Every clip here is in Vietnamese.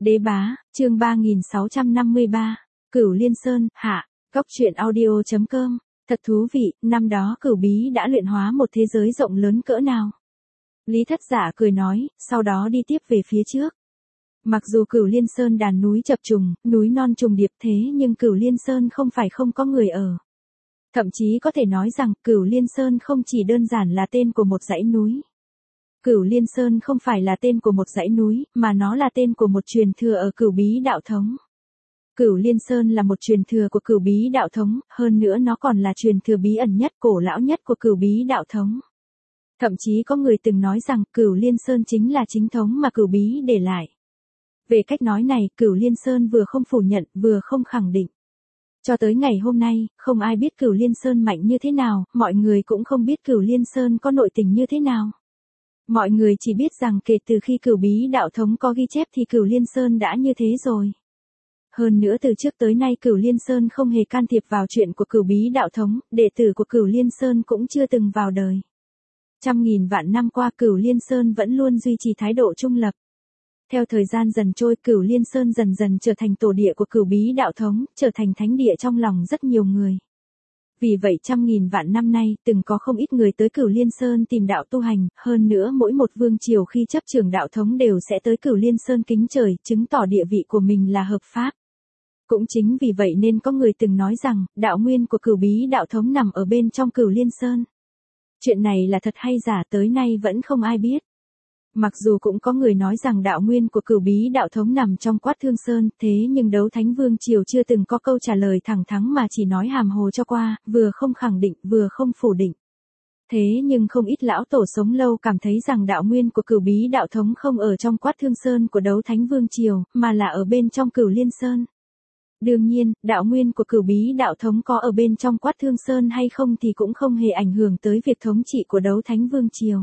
Đế bá, chương 3653, Cửu Liên Sơn, hạ, góc truyện audio.com, thật thú vị, năm đó Cửu Bí đã luyện hóa một thế giới rộng lớn cỡ nào. Lý Thất Giả cười nói, sau đó đi tiếp về phía trước. Mặc dù Cửu Liên Sơn đàn núi chập trùng, núi non trùng điệp thế nhưng Cửu Liên Sơn không phải không có người ở. Thậm chí có thể nói rằng Cửu Liên Sơn không chỉ đơn giản là tên của một dãy núi. Cửu Liên Sơn không phải là tên của một dãy núi, mà nó là tên của một truyền thừa ở Cửu Bí đạo thống. Cửu Liên Sơn là một truyền thừa của Cửu Bí đạo thống, hơn nữa nó còn là truyền thừa bí ẩn nhất, cổ lão nhất của Cửu Bí đạo thống. Thậm chí có người từng nói rằng Cửu Liên Sơn chính là chính thống mà Cửu Bí để lại. Về cách nói này, Cửu Liên Sơn vừa không phủ nhận, vừa không khẳng định. Cho tới ngày hôm nay, không ai biết Cửu Liên Sơn mạnh như thế nào, mọi người cũng không biết Cửu Liên Sơn có nội tình như thế nào. Mọi người chỉ biết rằng kể từ khi Cửu Bí đạo thống có ghi chép thì Cửu Liên Sơn đã như thế rồi. Hơn nữa từ trước tới nay Cửu Liên Sơn không hề can thiệp vào chuyện của Cửu Bí đạo thống, đệ tử của Cửu Liên Sơn cũng chưa từng vào đời. Trăm nghìn vạn năm qua Cửu Liên Sơn vẫn luôn duy trì thái độ trung lập. Theo thời gian dần trôi, Cửu Liên Sơn dần dần trở thành tổ địa của Cửu Bí đạo thống, trở thành thánh địa trong lòng rất nhiều người. Vì vậy trăm nghìn vạn năm nay, từng có không ít người tới Cửu Liên Sơn tìm đạo tu hành, hơn nữa mỗi một vương triều khi chấp trưởng đạo thống đều sẽ tới Cửu Liên Sơn kính trời, chứng tỏ địa vị của mình là hợp pháp. Cũng chính vì vậy nên có người từng nói rằng, đạo nguyên của Cửu Bí đạo thống nằm ở bên trong Cửu Liên Sơn. Chuyện này là thật hay giả tới nay vẫn không ai biết. Mặc dù cũng có người nói rằng đạo nguyên của Cửu Bí đạo thống nằm trong Quát Thương Sơn, thế nhưng Đấu Thánh Vương Triều chưa từng có câu trả lời thẳng thắn mà chỉ nói hàm hồ cho qua, vừa không khẳng định, vừa không phủ định. Thế nhưng không ít lão tổ sống lâu cảm thấy rằng đạo nguyên của Cửu Bí đạo thống không ở trong Quát Thương Sơn của Đấu Thánh Vương Triều, mà là ở bên trong Cửu Liên Sơn. Đương nhiên, đạo nguyên của Cửu Bí đạo thống có ở bên trong Quát Thương Sơn hay không thì cũng không hề ảnh hưởng tới việc thống trị của Đấu Thánh Vương Triều.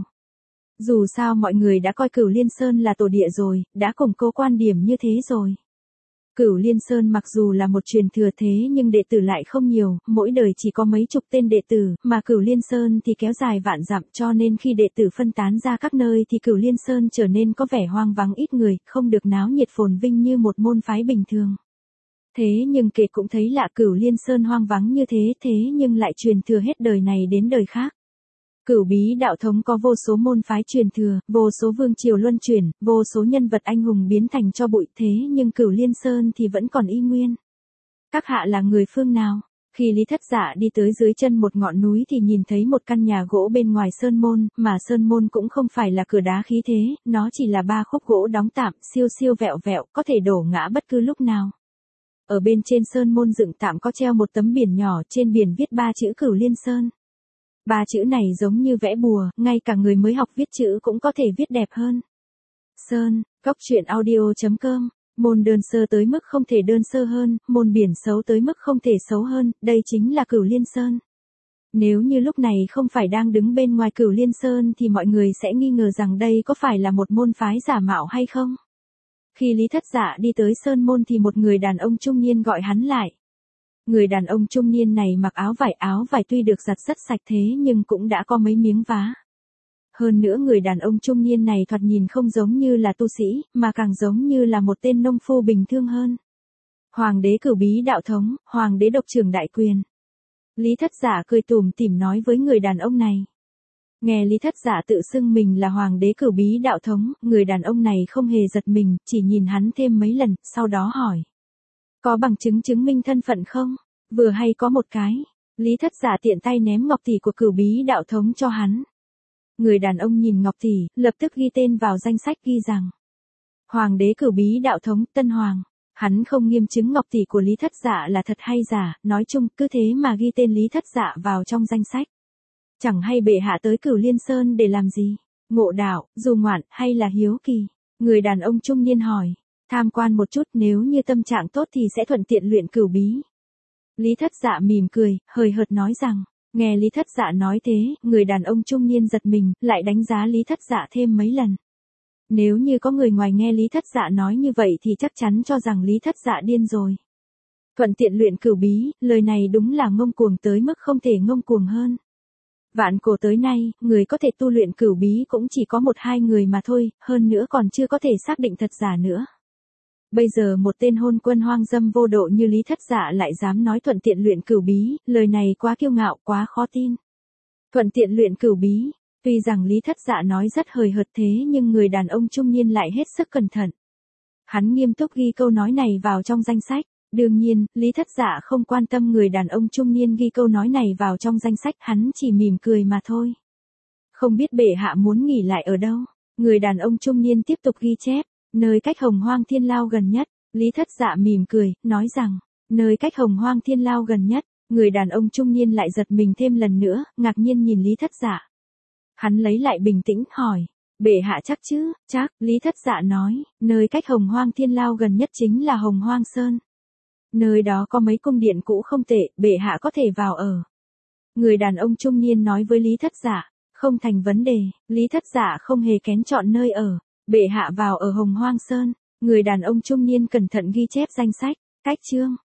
Dù sao mọi người đã coi Cửu Liên Sơn là tổ địa rồi, đã củng cố quan điểm như thế rồi. Cửu Liên Sơn mặc dù là một truyền thừa thế nhưng đệ tử lại không nhiều, mỗi đời chỉ có mấy chục tên đệ tử, mà Cửu Liên Sơn thì kéo dài vạn dặm cho nên khi đệ tử phân tán ra các nơi thì Cửu Liên Sơn trở nên có vẻ hoang vắng ít người, không được náo nhiệt phồn vinh như một môn phái bình thường. Thế nhưng kể cũng thấy lạ Cửu Liên Sơn hoang vắng như thế nhưng lại truyền thừa hết đời này đến đời khác. Cửu Bí đạo thống có vô số môn phái truyền thừa, vô số vương triều luân chuyển, vô số nhân vật anh hùng biến thành cho bụi thế nhưng Cửu Liên Sơn thì vẫn còn y nguyên. Các hạ là người phương nào? Khi Lý Thất Giả đi tới dưới chân một ngọn núi thì nhìn thấy một căn nhà gỗ bên ngoài sơn môn, mà sơn môn cũng không phải là cửa đá khí thế, nó chỉ là 3 khúc gỗ đóng tạm, siêu siêu vẹo vẹo, có thể đổ ngã bất cứ lúc nào. Ở bên trên sơn môn dựng tạm có treo một tấm biển nhỏ, trên biển viết 3 chữ Cửu Liên Sơn. 3 chữ này giống như vẽ bùa, ngay cả người mới học viết chữ cũng có thể viết đẹp hơn. Sơn, góc truyện audio.com, môn đơn sơ tới mức không thể đơn sơ hơn, môn biển xấu tới mức không thể xấu hơn, đây chính là Cửu Liên Sơn. Nếu như lúc này không phải đang đứng bên ngoài Cửu Liên Sơn thì mọi người sẽ nghi ngờ rằng đây có phải là một môn phái giả mạo hay không. Khi Lý Thất Giả đi tới sơn môn thì một người đàn ông trung niên gọi hắn lại. Người đàn ông trung niên này mặc áo vải tuy được giặt rất sạch thế nhưng cũng đã có mấy miếng vá. Hơn nữa người đàn ông trung niên này thoạt nhìn không giống như là tu sĩ, mà càng giống như là một tên nông phu bình thường hơn. Hoàng đế Cửu Bí đạo thống, hoàng đế độc trưởng đại quyền. Lý Thất Giả cười tủm tỉm nói với người đàn ông này. Nghe Lý Thất Giả tự xưng mình là hoàng đế Cửu Bí đạo thống, người đàn ông này không hề giật mình, chỉ nhìn hắn thêm mấy lần, sau đó hỏi. Có bằng chứng chứng minh thân phận không? Vừa hay có một cái. Lý Thất Giả tiện tay ném ngọc tỷ của Cửu Bí đạo thống cho hắn. Người đàn ông nhìn ngọc tỷ, lập tức ghi tên vào danh sách ghi rằng. Hoàng đế Cửu Bí đạo thống, Tân Hoàng. Hắn không nghiêm chứng ngọc tỷ của Lý Thất Giả là thật hay giả, nói chung cứ thế mà ghi tên Lý Thất Giả vào trong danh sách. Chẳng hay bệ hạ tới Cửu Liên Sơn để làm gì? Ngộ đạo, du ngoạn, hay là hiếu kỳ? Người đàn ông trung niên hỏi. Tham quan một chút, nếu như tâm trạng tốt thì sẽ thuận tiện luyện Cửu Bí. Lý Thất Giả mỉm cười, hời hợt nói rằng. Nghe Lý Thất Giả nói thế, người đàn ông trung niên giật mình, lại đánh giá Lý Thất Giả thêm mấy lần. Nếu như có người ngoài nghe Lý Thất Giả nói như vậy thì chắc chắn cho rằng Lý Thất Giả điên rồi. Thuận tiện luyện Cửu Bí, lời này đúng là ngông cuồng tới mức không thể ngông cuồng hơn. Vạn cổ tới nay, người có thể tu luyện Cửu Bí cũng chỉ có 1-2 người mà thôi, hơn nữa còn chưa có thể xác định thật giả nữa. Bây giờ một tên hôn quân hoang dâm vô độ như Lý Thất Dạ lại dám nói thuận tiện luyện cửu bí, lời này quá kiêu ngạo, quá khó tin. Thuận tiện luyện cửu bí, tuy rằng Lý Thất Dạ nói rất hời hợt thế nhưng người đàn ông trung niên lại hết sức cẩn thận. Hắn nghiêm túc ghi câu nói này vào trong danh sách. Đương nhiên, Lý Thất Dạ không quan tâm người đàn ông trung niên ghi câu nói này vào trong danh sách, hắn chỉ mỉm cười mà thôi. Không biết bệ hạ muốn nghỉ lại ở đâu? Người đàn ông trung niên tiếp tục ghi chép, nơi cách Hồng Hoang Thiên Lao gần nhất. Lý Thất Dạ mỉm cười, nói rằng, nơi cách Hồng Hoang Thiên Lao gần nhất. Người đàn ông trung niên lại giật mình thêm lần nữa, ngạc nhiên nhìn Lý Thất Dạ. Hắn lấy lại bình tĩnh, hỏi, bệ hạ chắc chứ? Chắc, Lý Thất Dạ nói, nơi cách Hồng Hoang Thiên Lao gần nhất chính là Hồng Hoang Sơn. Nơi đó có mấy cung điện cũ không tệ, bệ hạ có thể vào ở. Người đàn ông trung niên nói với Lý Thất Dạ, không thành vấn đề, Lý Thất Dạ không hề kén chọn nơi ở, bệ hạ vào ở Hồng Hoang Sơn. Người đàn ông trung niên cẩn thận ghi chép danh sách, cách chương.